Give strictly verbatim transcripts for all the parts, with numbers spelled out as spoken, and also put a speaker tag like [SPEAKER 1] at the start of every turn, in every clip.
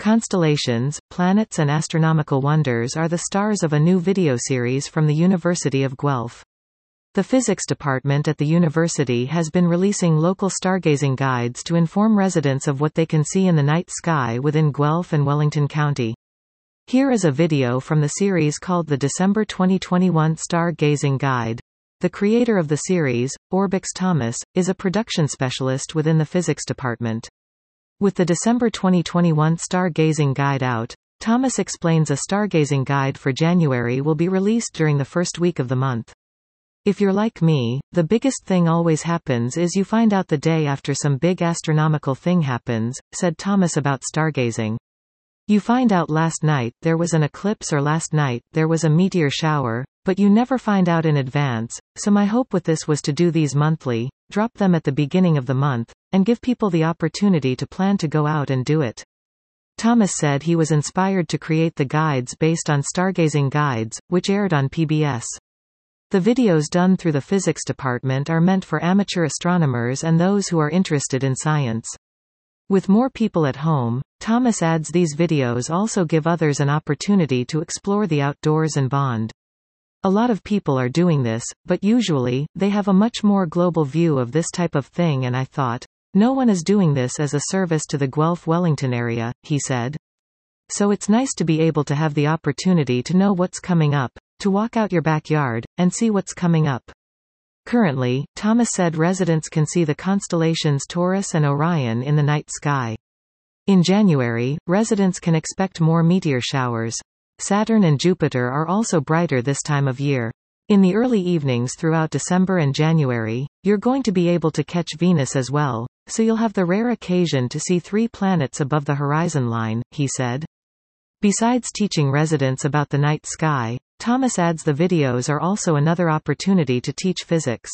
[SPEAKER 1] Constellations, Planets and Astronomical Wonders are the stars of a new video series from the University of Guelph. The physics department at the university has been releasing local stargazing guides to inform residents of what they can see in the night sky within Guelph and Wellington County. Here is a video from the series called the December twenty twenty-one Star-Gazing Guide. The creator of the series, Orbix Thomas, is a production specialist within the physics department. With the December twenty twenty-one Star-Gazing Guide out, Thomas explains a stargazing guide for January will be released during the first week of the month. If you're like me, the biggest thing always happens is you find out the day after some big astronomical thing happens, said Thomas about stargazing. You find out last night there was an eclipse or last night there was a meteor shower, but you never find out in advance, so my hope with this was to do these monthly, drop them at the beginning of the month, and give people the opportunity to plan to go out and do it. Thomas said he was inspired to create the guides based on Stargazing Guides, which aired on P B S. The videos done through the physics department are meant for amateur astronomers and those who are interested in science. With more people at home, Thomas adds these videos also give others an opportunity to explore the outdoors and bond. A lot of people are doing this, but usually, they have a much more global view of this type of thing, and I thought, no one is doing this as a service to the Guelph-Wellington area, he said. So it's nice to be able to have the opportunity to know what's coming up, to walk out your backyard, and see what's coming up. Currently, Thomas said residents can see the constellations Taurus and Orion in the night sky. In January, residents can expect more meteor showers. Saturn and Jupiter are also brighter this time of year. In the early evenings throughout December and January, you're going to be able to catch Venus as well, so you'll have the rare occasion to see three planets above the horizon line, he said. Besides teaching residents about the night sky, Thomas adds the videos are also another opportunity to teach physics.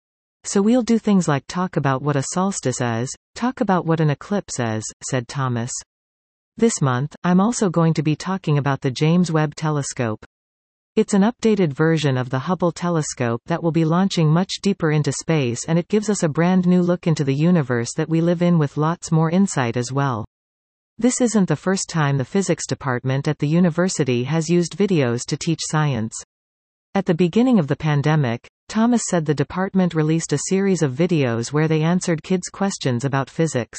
[SPEAKER 1] So we'll do things like talk about what a solstice is, talk about what an eclipse is, said Thomas. This month, I'm also going to be talking about the James Webb Telescope. It's an updated version of the Hubble telescope that will be launching much deeper into space, and it gives us a brand new look into the universe that we live in with lots more insight as well. This isn't the first time the physics department at the university has used videos to teach science. At the beginning of the pandemic, Thomas said the department released a series of videos where they answered kids' questions about physics.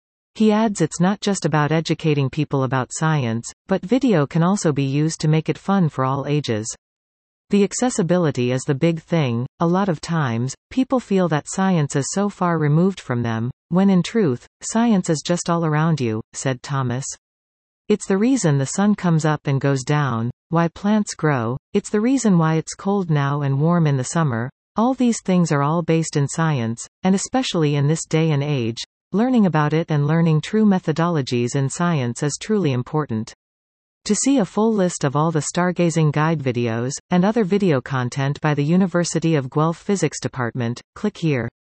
[SPEAKER 1] He adds it's not just about educating people about science, but video can also be used to make it fun for all ages. The accessibility is the big thing. A lot of times, people feel that science is so far removed from them, when in truth, science is just all around you, said Thomas. It's the reason the sun comes up and goes down, why plants grow, it's the reason why it's cold now and warm in the summer. All these things are all based in science, and especially in this day and age, learning about it and learning true methodologies in science is truly important. To see a full list of all the Stargazing Guide videos, and other video content by the University of Guelph Physics Department, click here.